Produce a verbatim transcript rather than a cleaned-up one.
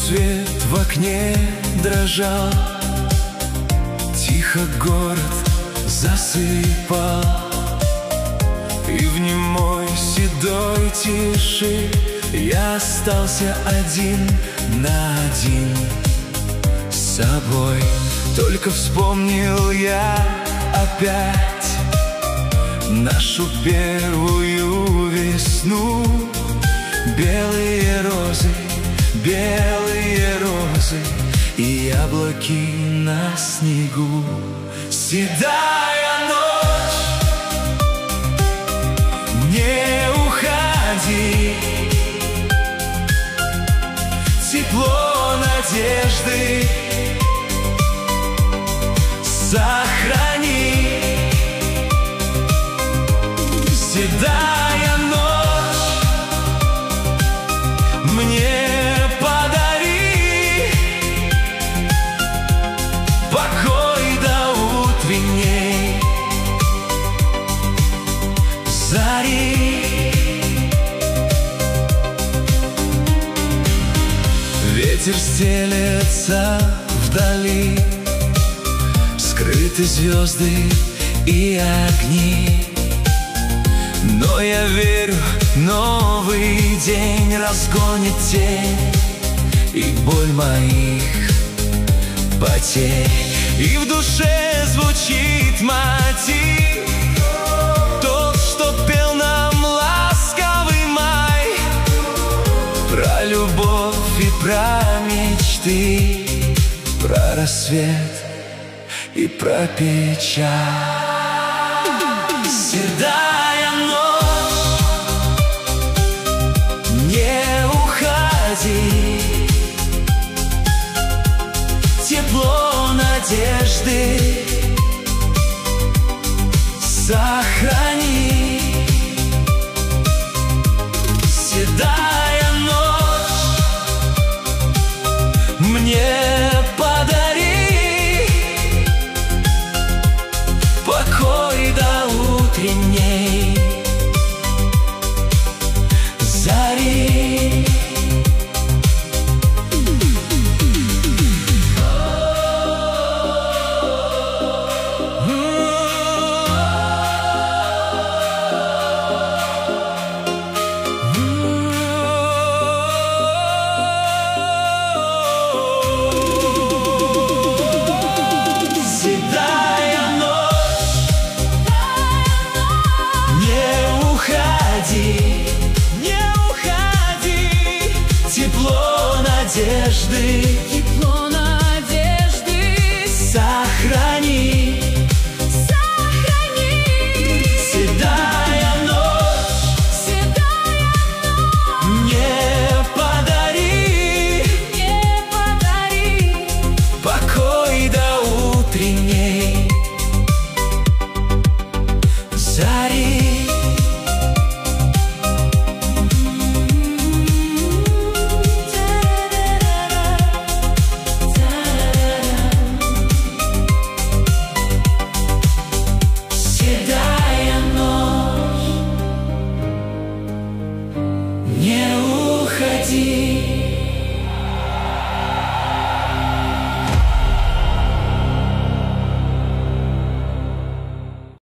свет в окне дрожал, тихо город засыпал, и в немой седой тиши я остался один на один с собой. Только вспомнил я опять нашу первую весну. Белые розы, белые розы и яблоки на снегу. Седая ночь, не уходи, тепло надежды сохрани. Седая ночь, мне подари покой до утренней зари. Ветер стелется вдали, скрыты звезды и огни. Но я верю, новый день разгонит тень и боль моих потерь. И в душе звучит мотив, тот, что пел нам ласковый май, про любовь и про мечты, про рассвет и про печаль. Седая ночь, не уходи, тепло надежды сохрани.